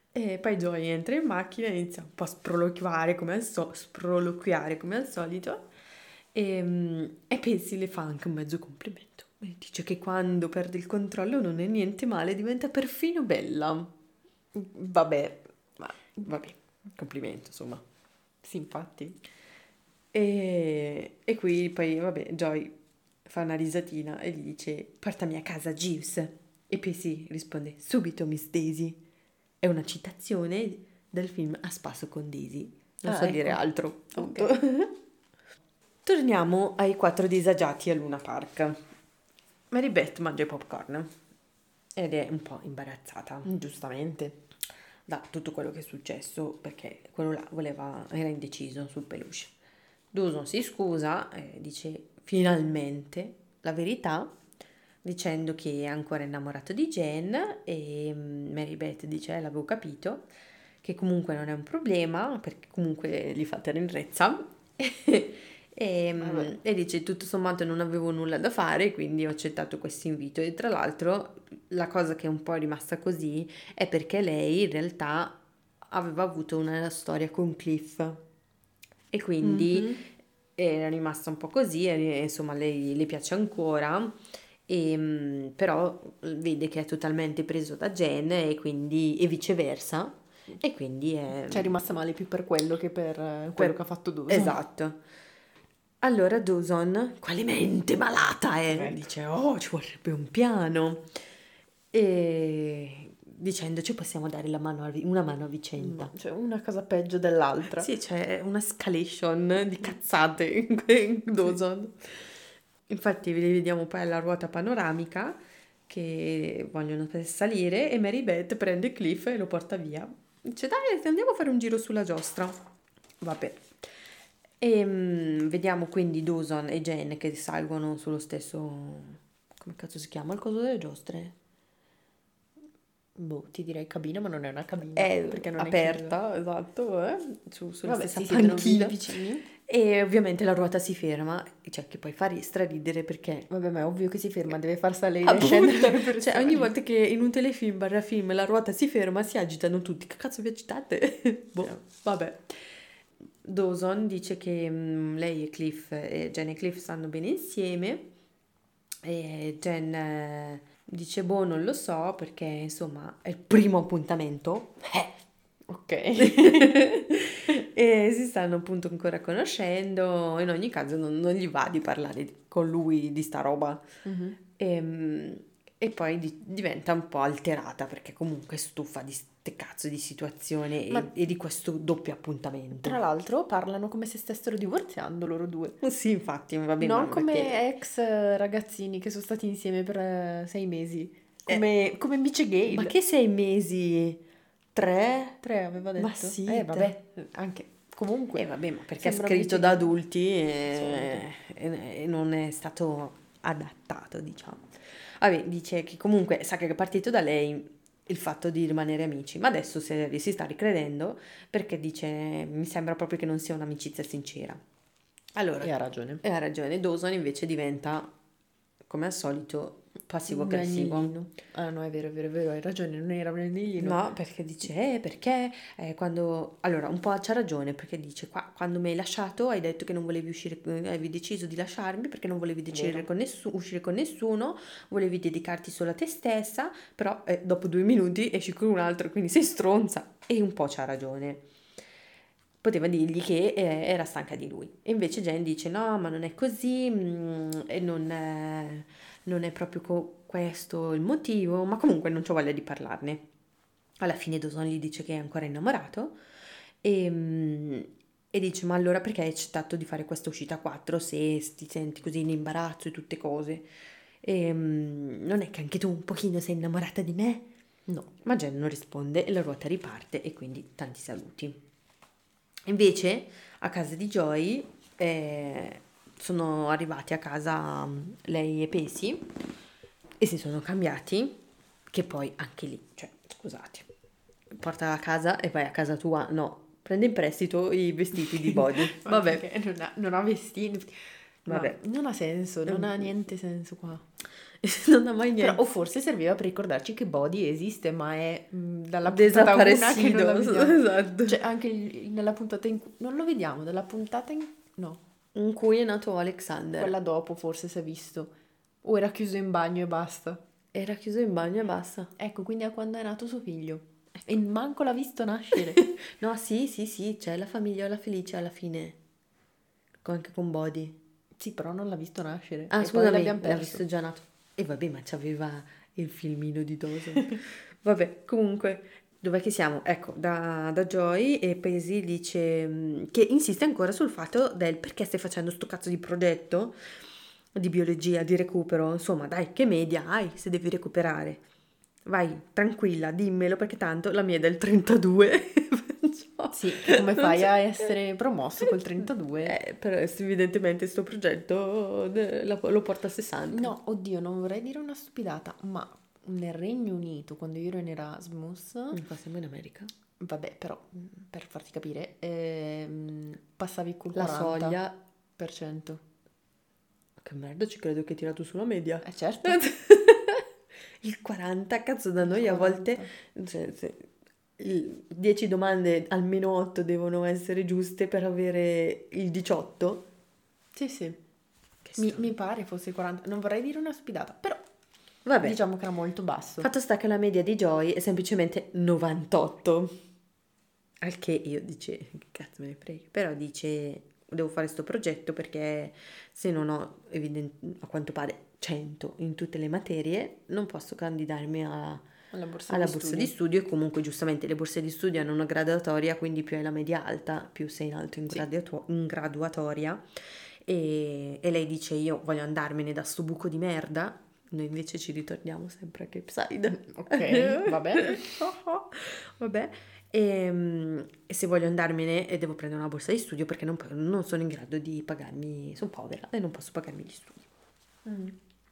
E poi Joy entra in macchina e inizia un po' a sproloquiare come al, so- sproloquiare come al solito e, mm, e Pacey le fa anche un mezzo complimento. E dice che quando perde il controllo non è niente male, diventa perfino bella. Vabbè, ma Vabbè, complimento insomma. sì, infatti. E, e qui poi, vabbè, Joy fa una risatina e gli dice portami a casa Jeeves. E Pacey risponde subito Miss Daisy. È una citazione del film A spasso con Daisy. Non Ah, so dire ecco. altro. Punto. Ok. Torniamo ai quattro disagiati a Luna Park. Mary Beth mangia i popcorn ed è un po' imbarazzata Giustamente. da tutto quello che è successo perché quello là voleva, era indeciso sul peluche. Dawson si scusa e dice finalmente la verità dicendo che è ancora innamorato di Jen e mm, Mary Beth dice eh, l'avevo capito che comunque non è un problema perché comunque gli fa tenerezza e, mm, Vabbè. e dice tutto sommato non avevo nulla da fare quindi ho accettato questo invito e tra l'altro la cosa che è un po' rimasta così è perché lei in realtà aveva avuto una storia con Cliff e quindi Mhm. era rimasta un po' così e insomma lei le piace ancora e, mm, però vede che è totalmente preso da Jen e quindi e viceversa e quindi è Cioè è rimasta male più per quello che per eh, quello per- che ha fatto Dawson. esatto. Allora Dawson, quale mente malata è? Ecco. Dice, oh, ci vorrebbe un piano. E dicendo, ci possiamo dare la mano a vi- una mano a vicenda. Cioè una cosa peggio dell'altra. Sì, c'è una escalation di cazzate in in Dawson. Infatti li vediamo poi alla ruota panoramica che vogliono salire e Mary Beth prende Cliff e lo porta via. Dice, dai, andiamo a fare un giro sulla giostra. Vabbè. E mm, vediamo quindi Dawson e Jane che salgono sullo stesso... come cazzo si chiama il coso delle giostre? Boh, ti direi cabina, ma non è una cabina. È perché non è aperta, esatto, eh, su- sulla Vabbè, stessa si sentono panchina. vicini. E ovviamente la ruota si ferma, cioè che poi fa straridere perché Vabbè, ma è ovvio che si ferma, deve far salire e appunto, scendere le persone. cioè ogni volta che in un telefilm barra film la ruota si ferma si agitano tutti. Che cazzo vi agitate? Boh, vabbè. Dawson dice che mm, lei e Cliff, e Jen e Cliff stanno bene insieme e Jen eh, dice boh non lo so perché insomma è il primo appuntamento. Eh. Ok. E si stanno appunto ancora conoscendo, in ogni caso non, non gli va di parlare con lui di sta roba. Mhm. E, e poi di- diventa un po' alterata perché comunque è stufa di ste cazzo di situazione e, Ma- e di questo doppio appuntamento. Tra l'altro parlano come se stessero divorziando loro due. Sì, infatti, va bene. Non ma come perché- ex eh, ragazzini che sono stati insieme per eh, sei mesi. Come, come Mitch e Gale. Ma che sei mesi? Tre? Tre aveva detto. Ma sì, Eh, vabbè, anche. Comunque. Eh vabbè, ma perché è sembra scritto Mitch da e Gale. adulti e, e- e non è stato adattato, diciamo. Vabbè, dice che comunque sa che è partito da lei il fatto di rimanere amici, ma adesso se, si sta ricredendo perché dice mi sembra proprio che non sia un'amicizia sincera. Allora, E ha ragione. e ha ragione, Dawson invece diventa, come al solito, passivo-aggressivo. Un agnellino. Ah no, è vero, è vero, è vero, hai ragione, non era un agnellino. No, perché dice, eh, perché eh, quando... Allora, un po' c'ha ragione, perché dice, qua, quando mi hai lasciato hai detto che non volevi uscire, eh, avevi deciso di lasciarmi perché non volevi decidere Vero. con nessu- uscire con nessuno, volevi dedicarti solo a te stessa, però eh, dopo due minuti esci con un altro, quindi sei stronza. E un po' c'ha ragione. Poteva dirgli che eh, era stanca di lui. E invece Jen dice, no, ma non è così, mm, e non è, non è proprio co- questo il motivo, ma comunque non c'ho voglia di parlarne. Alla fine Dawson gli dice che è ancora innamorato e, mm, e dice ma allora perché hai accettato di fare questa uscita a quattro se ti senti così in imbarazzo e tutte cose? E, mm, non è che anche tu un pochino sei innamorata di me? No, ma Jen non risponde e la ruota riparte e quindi tanti saluti. Invece a casa di Joy eh, sono arrivati a casa mm, lei e Pacey e si sono cambiati, che poi anche lì, cioè scusate, porta a casa e vai a casa tua, no, prende in prestito i vestiti di body. Ma Vabbè, perché non ha, non ha vestiti. Vabbè. Ma non ha senso, non ha niente senso qua. Non ha mai niente. Però, o forse serviva per ricordarci che Body esiste, ma è mh, dalla puntata una che non la Desaparecido, vediamo. esatto. Cioè, anche il- nella puntata in cui... Non lo vediamo, nella puntata in... No, In cui è nato Alexander. quella dopo forse si è visto. O era chiuso in bagno e basta. Era chiuso in bagno e basta. Ecco, quindi è quando è nato suo figlio. E manco l'ha visto nascere. No, sì, sì, sì, c'è la famigliola felice alla fine. Con- Anche con Body. Sì, però non l'ha visto nascere. Ah, e poi scusami, l'abbiamo l'ha perso. visto già nato. E vabbè, ma c'aveva il filmino di Dawson. Vabbè, comunque, dov'è che siamo? Ecco, da, da Joy e Paisley dice mm, che insiste ancora sul fatto del perché stai facendo sto cazzo di progetto di biologia, di recupero. Insomma, dai, che media hai se devi recuperare? Vai, tranquilla, dimmelo perché tanto la mia è del trentadue. Perciò Sì, che come non fai c'è- a essere promosso col trentadue? Eh, però evidentemente sto progetto eh, la- lo porta a sessanta. No, oddio, non vorrei dire una stupidata, ma nel Regno Unito, quando io ero in Erasmus, Non fa sempre in America. vabbè, però mh, per farti capire, ehm, passavi col La quaranta soglia, per cento. che merda, ci credo che hai tirato sulla media. Eh certo. Il quaranta, cazzo, da noi Il a volte, quaranta. cioè, se- il- dieci domande, almeno otto devono essere giuste per avere il diciotto. Sì, sì. Che Mi, strano. mi pare fosse quaranta, non vorrei dire una stupidata, però Vabbè, diciamo che era molto basso. fatto sta che la media di Joy è semplicemente novantotto. Al che io dice, che cazzo me ne frega, però dice, devo fare sto progetto perché se non ho, evident- a quanto pare, cento in tutte le materie, non posso candidarmi a- Alla borsa alla di borsa studio. di studio e comunque giustamente le borse di studio hanno una graduatoria, quindi più hai la media alta, più sei in alto in, Sì. graduato- in graduatoria e, e lei dice io voglio andarmene da sto buco di merda, noi invece ci ritorniamo sempre a Capeside. Ok, vabbè. Vabbè, e, mm, e se voglio andarmene e devo prendere una borsa di studio perché non, non sono in grado di pagarmi, sono povera e non posso pagarmi gli studi. Mm.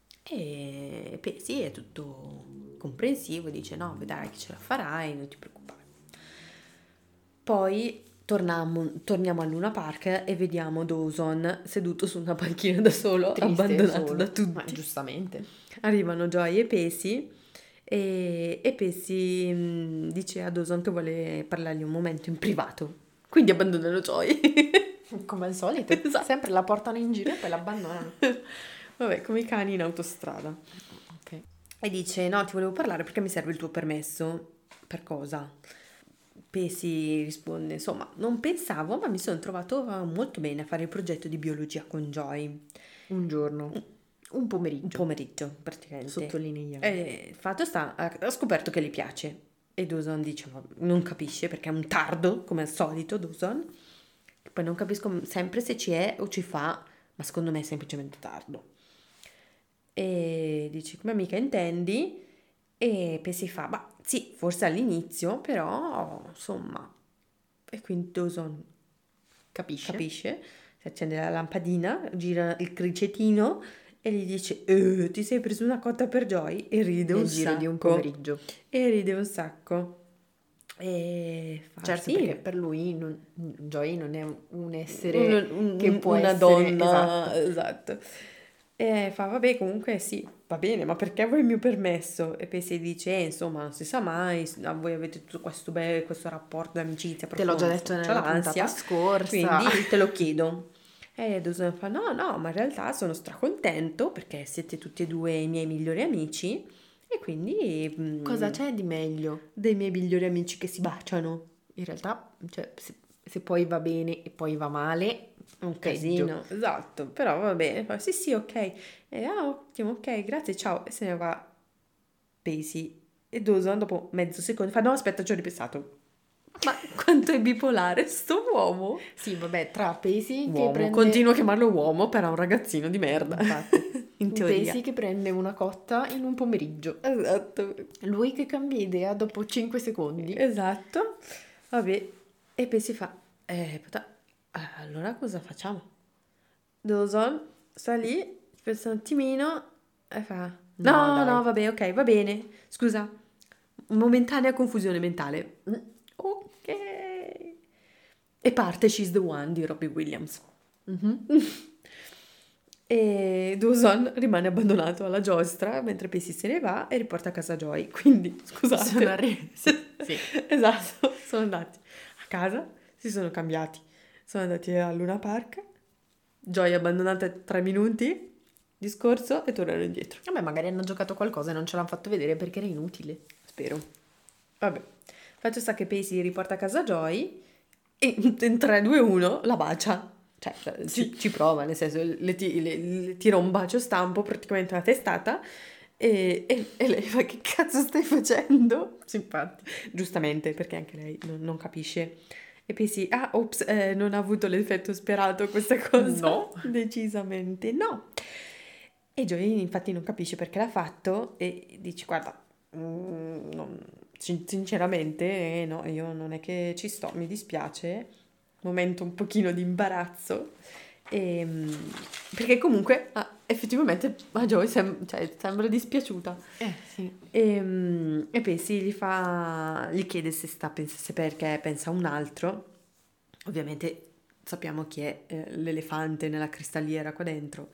E beh, sì, è tutto comprensivo, dice no, vedrai che ce la farai, non ti preoccupare. Poi torniamo, torniamo a Luna Park e vediamo Dawson seduto su una panchina da solo, Triste, abbandonato solo. da tutti. Ma giustamente. Arrivano Joy e Pacey e, e Pacey mh, dice a Dawson che vuole parlargli un momento in privato, quindi abbandonano Joy. Come al solito. Esatto. Sempre la portano in giro e poi l'abbandonano. Vabbè, come i cani in autostrada. Ok. E dice, no, ti volevo parlare perché mi serve il tuo permesso. Per cosa? Pacey risponde, insomma, non pensavo, ma mi sono trovato molto bene a fare il progetto di biologia con Joy. Un giorno. Un Un pomeriggio. pomeriggio, praticamente. Sottolineiamo. E il fatto sta, ha scoperto che le piace. E Dawson dice, ma non capisce perché è un tardo, come al solito, Dawson. E poi non capisco sempre se ci è o ci fa, ma secondo me è semplicemente tardo. E dice, come mica intendi? E poi si fa, ma sì, forse all'inizio, però, insomma. E quindi Dawson Capisce? capisce, si accende la lampadina, gira il cricetino e gli dice, "Eh, ti sei preso una cotta per Joy?" E ride Nel un giro sacco. di un pomeriggio. E ride un sacco. E fa, Certo, sì, perché per lui non- Joy non è un- un essere un- un- che può una essere... donna, Esatto. esatto. E fa, vabbè, comunque sì, va bene, ma perché vuoi il mio permesso? E poi si dice, eh, insomma, non si sa mai, a voi avete tutto questo, be- questo rapporto di amicizia Te l'ho già profondo, detto c'ho nella l'ansia, puntata scorsa. quindi te lo chiedo. E Dawson fa, no, no, ma in realtà sono stracontento perché siete tutti e due i miei migliori amici e quindi... mm, Cosa c'è di meglio? dei miei migliori amici che si baciano? In realtà, cioè, se, se poi va bene e poi va male, Un peggio. casino, esatto, però va bene, fa, sì sì, ok, e ah, ottimo, ok, grazie, ciao, e se ne va Pacey e Dawson dopo mezzo secondo fa, no, aspetta, ci ho ripensato, ma quanto è bipolare sto uomo? Sì, vabbè, tra Pacey che Uomo, prende... continuo a chiamarlo uomo, però è un ragazzino di merda, Infatti, in un teoria. Pacey che prende una cotta in un pomeriggio. Esatto, Lui che cambia idea dopo cinque secondi. esatto, vabbè, e Pacey fa, eh, pata- eh, allora cosa facciamo? Dawson sta lì, pensa un attimino e fa, no, No, dai. no, vabbè, ok, va bene, scusa, momentanea confusione mentale. Mm, ok. E parte She's the One di Robbie Williams. Mhm. E Dawson rimane abbandonato alla giostra mentre Pacey se ne va e riporta a casa Joy. Quindi, scusate. Sono arri- sì, sì. Esatto, sono andati a casa, si sono cambiati, sono andati a Luna Park, Joy abbandonata tre minuti, discorso e tornano indietro. Vabbè, magari hanno giocato qualcosa e non ce l'hanno fatto vedere perché era inutile. Spero. Vabbè, fatto sta che Pacey riporta a casa Joy e in tre, due, uno la bacia. Cioè, Sì. ci, ci prova, nel senso, le, ti- le- le tira un bacio stampo, praticamente una testata, e, e- e lei fa: che cazzo stai facendo? Sì, infatti. Giustamente, perché anche lei non, non capisce. E pensi: ah, ops, eh, non ha avuto l'effetto sperato questa cosa. No. Decisamente no. E Joey infatti non capisce perché l'ha fatto e dice: guarda, mm, non- sin- sinceramente, eh, no, io non è che ci sto, mi dispiace. Momento un pochino di imbarazzo. E, mm, perché comunque ah, effettivamente a Joey sem- cioè, sembra dispiaciuta. Eh, sì. E, mm, e Pacey gli fa, gli chiede se sta pens- se perché pensa a un altro. Ovviamente sappiamo chi è eh, l'elefante nella cristalliera qua dentro.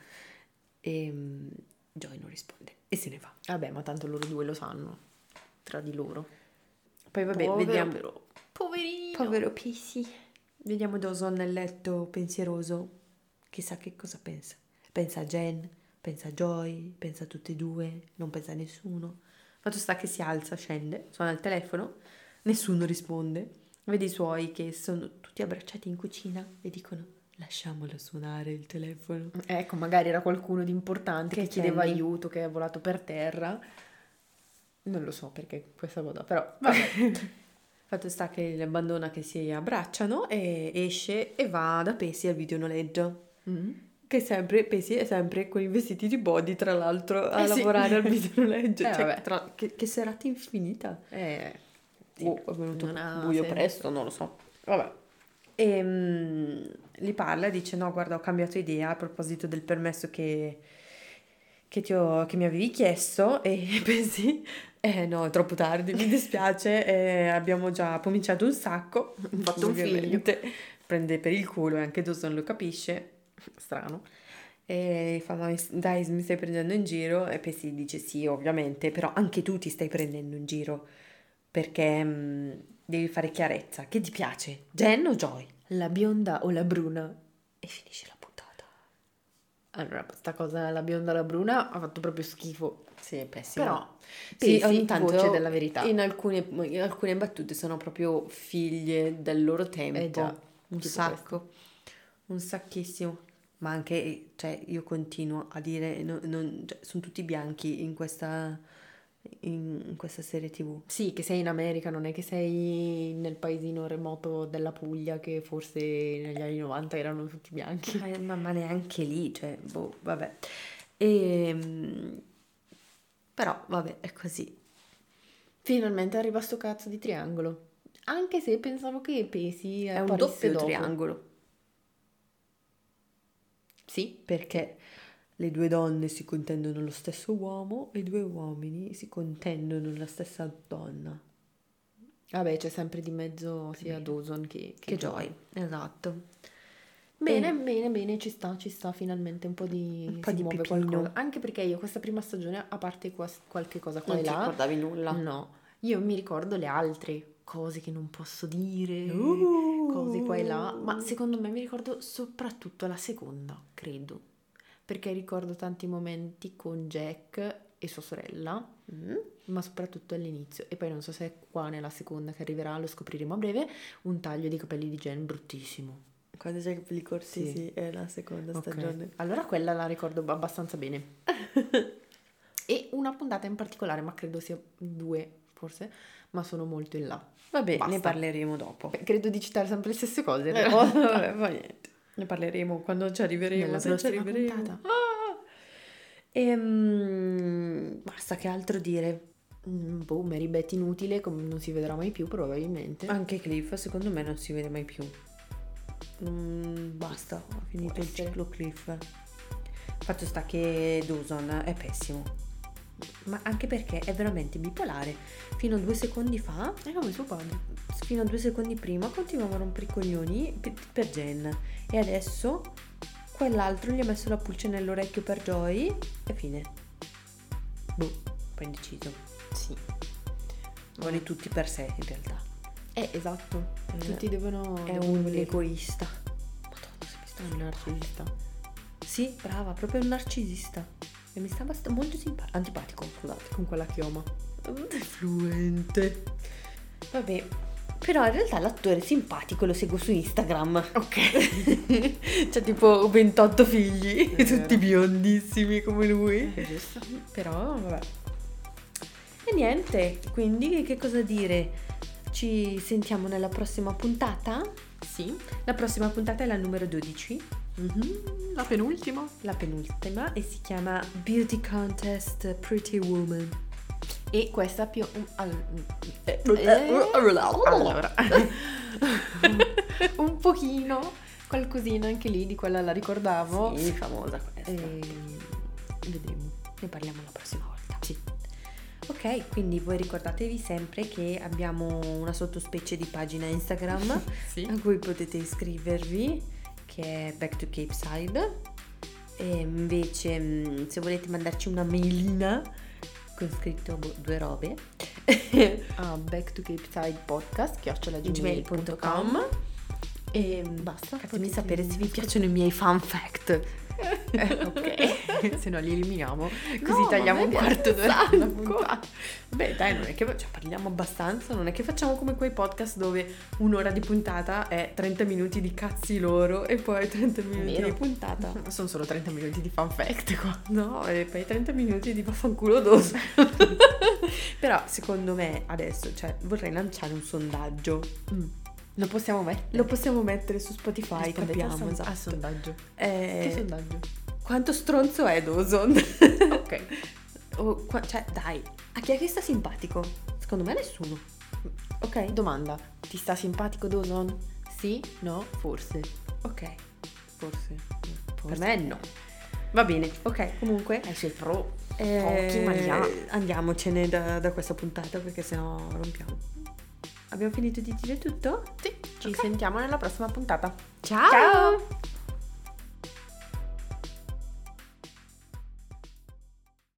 E mm, Joey non risponde e se ne va. Vabbè, ma tanto loro due lo sanno, tra di loro. Poi vabbè, Povero vediamo. però. Poverino. Povero Pacey. Vediamo Dawson nel letto pensieroso. Chissà che cosa pensa. Pensa a Jen, pensa a Joy, pensa a tutte e due, non pensa a nessuno. Fatto sta che si alza, scende, suona il telefono, nessuno risponde. Vede i suoi che sono tutti abbracciati in cucina e dicono: lasciamolo suonare il telefono. Ecco, magari era qualcuno di importante che, Che chiedeva Kenny. aiuto, che è volato per terra. Non lo so perché questa cosa, però vabbè. Fatto sta che li abbandona che si abbracciano e esce e va da Pacey al videonoleggio. Mm. Che sempre, Pacey è sempre con i vestiti di body, tra l'altro, a Eh sì. lavorare al videonoleggio. Eh, Cioè, vabbè. tra- che, che serata infinita. Eh, sì, Oh, è venuto non ha buio senso. presto, non lo so. Vabbè. E mm, gli parla e dice: no, guarda, ho cambiato idea a proposito del permesso che, che, ti ho- che mi avevi chiesto. E pensi: eh no, è troppo tardi, mi dispiace, eh, abbiamo già cominciato un sacco. Ho fatto un figlio. Ovviamente prende per il culo e anche Dawson lo capisce. Strano. E fa: "No, dai, mi stai prendendo in giro?" E poi si dice: sì, ovviamente, però anche tu ti stai prendendo in giro perché mm, devi fare chiarezza. Che ti piace, Jen o Joy? La bionda o la bruna? E finisce la puntata. Allora, questa cosa, la bionda o la bruna, ha fatto proprio schifo. Sì, è pessimo. Però, Sì, Pacey, ogni tanto voce della verità. In alcune, in alcune battute sono proprio figlie del loro tempo. Eh già, un tipo sacco, un sacchissimo. Ma anche, cioè, io continuo a dire, no- non- cioè, sono tutti bianchi in questa, in, in questa serie tivù. Sì, che sei in America, non è che sei nel paesino remoto della Puglia che forse negli anni novanta erano tutti bianchi. Ma, ma- ma neanche lì, cioè, boh, vabbè. E, però, vabbè, è così. Finalmente arriva sto cazzo di triangolo. Anche se pensavo che Pacey È un apparisse doppio dopo. triangolo. Sì, Perché le due donne si contendono lo stesso uomo e i due uomini si contendono la stessa donna. vabbè, c'è sempre di mezzo sia Dawson che, Che Joy, esatto. Bene, E- bene, bene, ci sta, ci sta finalmente un po' di, Un po' si di muove pipino. qualcosa. Anche perché io questa prima stagione, a parte qua- qualche cosa qua Non e ti là, ricordavi nulla. no, io mi ricordo le altre cose che non posso dire, Uh. cose qua e là, ma secondo me mi ricordo soprattutto la seconda, credo, perché ricordo tanti momenti con Jack e sua sorella, Mm. ma soprattutto all'inizio. E poi non so se è qua nella seconda che arriverà, lo scopriremo a breve, un taglio di capelli di Jen bruttissimo. Quando c'è i capelli corti, Sì. sì, è la seconda Ok, stagione. allora quella la ricordo ab- abbastanza bene. E una puntata in particolare, ma credo sia due forse, ma sono molto in là. Vabbè, Basta. ne parleremo dopo. Beh, credo di citare sempre le stesse cose. Eh, però. oh, vabbè, fa niente. Ne parleremo quando ci arriveremo. Nella se ci prossima arriveremo. puntata. Ah! Ehm, basta, che altro dire? Mm, boh, Mary Beth inutile, come non si vedrà mai più probabilmente. Anche Cliff, secondo me, non si vede mai più. Mm, basta, ho finito Può il essere. ciclo Cliff. Fatto sta che Dawson è pessimo. Ma anche perché è veramente bipolare. Fino a due secondi fa, È come suo padre. fino a due secondi prima, continuava a rompere i coglioni per, per Jen. E adesso, quell'altro gli ha messo la pulce nell'orecchio per Joy e fine. Boh, poi indeciso. Sì. Vuole tutti per sé in realtà. Eh, esatto. Eh, Tutti devono... È devono un vedere. egoista. Madonna, se mi sta È un narcisista. Sì, brava, proprio un narcisista. E mi sta bast- molto simpa- antipatico, scusate. Con quella chioma. Fluente. Vabbè. Però in realtà l'attore simpatico lo seguo su Instagram. Ok. C'ha tipo ventotto figli, È tutti vero. biondissimi come lui. È giusto. Però vabbè. E niente, quindi che cosa dire? Ci sentiamo nella prossima puntata? Sì. La prossima puntata è la numero dodici, Mhm. La penultima. la penultima, e si chiama Beauty Contest Pretty Woman. E questa più... al- eh, Allora. Allora. Un pochino, qualcosina anche lì di quella la ricordavo. Sì, famosa questa. E vedremo. Ne parliamo la prossima volta. Sì. Ok, quindi voi ricordatevi sempre che abbiamo una sottospecie di pagina Instagram Sì. a cui potete iscrivervi, che è Back to Cape Side. E invece mh, se volete mandarci una mailina con scritto boh, due robe A back to Cape Side podcast chiocciola gmail punto com. E Basta, fatemi potete- sapere se vi piacciono i miei fun fact. Eh, ok, se no li eliminiamo, così No, tagliamo ma un mi quarto piace d'ora un alla sacco. puntata. Beh dai, non è che cioè, parliamo abbastanza, non è che facciamo come quei podcast dove un'ora di puntata è trenta minuti di cazzi loro e poi trenta minuti Vero. di puntata. Sono solo trenta minuti di fun fact qua. No, e poi trenta minuti di vaffanculo doso. Però secondo me adesso, cioè, vorrei lanciare un sondaggio. Mm. Lo possiamo mettere? Lo possiamo mettere su Spotify, Rispondete capiamo, al son- esatto. al sondaggio. Eh, Che sondaggio? quanto stronzo è Dawson? Ok. O qua- cioè, dai, a chi è che sta simpatico? Secondo me nessuno. Ok? Domanda, ti sta simpatico Dawson? Sì? No? Forse. Ok, forse. Forse. Per me no. Va bene, ok, comunque. Hai i suoi pro. eh, Pochi, ma li ha. andiamocene da, da questa puntata perché sennò rompiamo. Abbiamo finito di dire tutto? Sì, ci Ok. sentiamo nella prossima puntata. Ciao! Ciao!